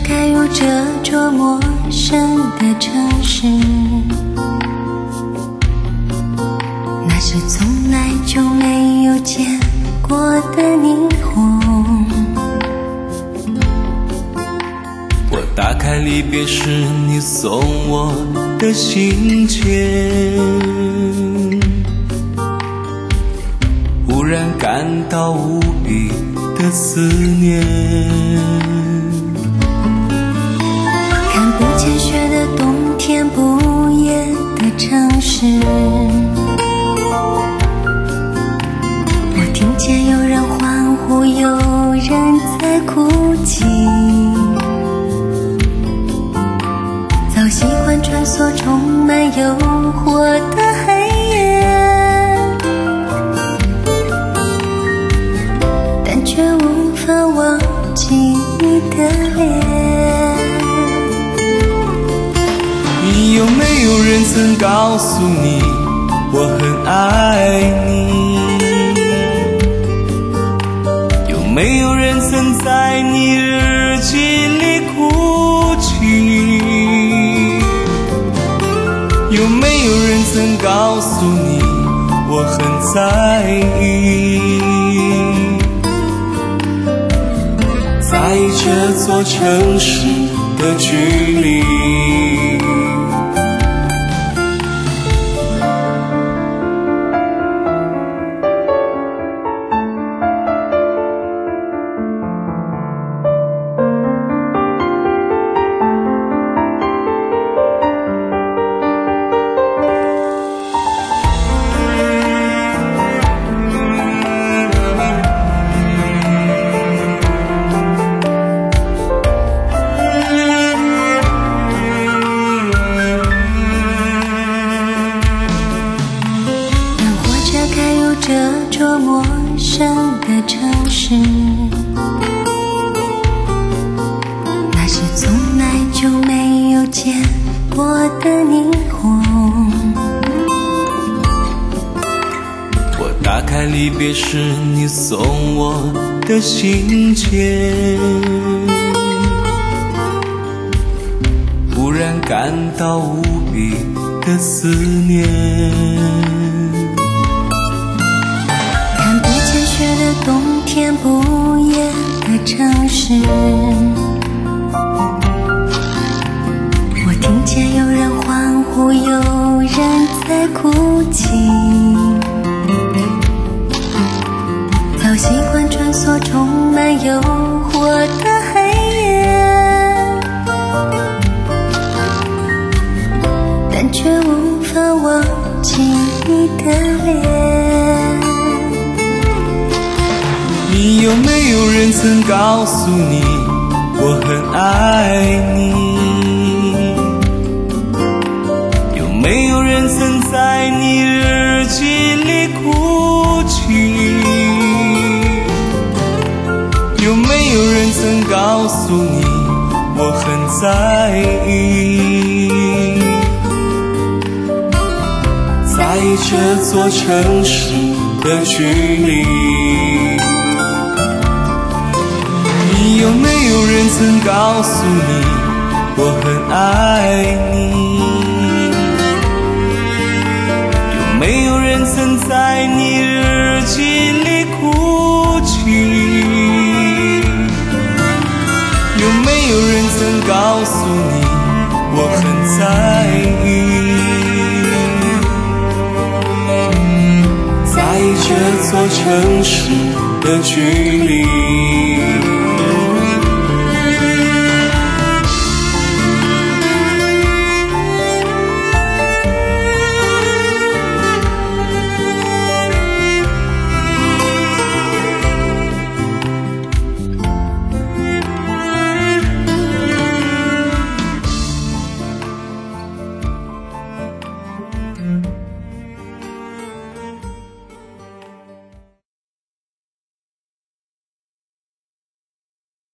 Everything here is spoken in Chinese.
开入这座陌生的城市，那是从来就没有见过的霓虹。 我打开离别时你送我的信笺，忽然感到无比的思念。 看不见雪的冬天，不夜的城市，我听见有人欢呼，有人在哭泣。早喜欢穿梭充满诱惑的黑夜，但却无法忘记你的脸。 有没有人曾告诉你我很爱你？有没有人曾在你日记里哭泣？有没有人曾告诉你我很在意？在这座城市的距离， 这座陌生的城市，那是从来就没有见过的霓虹。 我打开离别时你送我的信笺，忽然感到无比的思念。 雪的冬天，不夜的城市，我听见有人欢呼，有人在哭泣。早喜欢穿梭充满诱惑的黑夜，但却无法忘记你的脸。 有没有人曾告诉你我很爱你？有没有人曾在你日记里哭泣？有没有人曾告诉你我很在意？在这座城市的距离，有没有人曾告诉你我很爱你？有没有人曾在你日记里哭泣？有没有人曾告诉你我很在意？在这座城市的距离，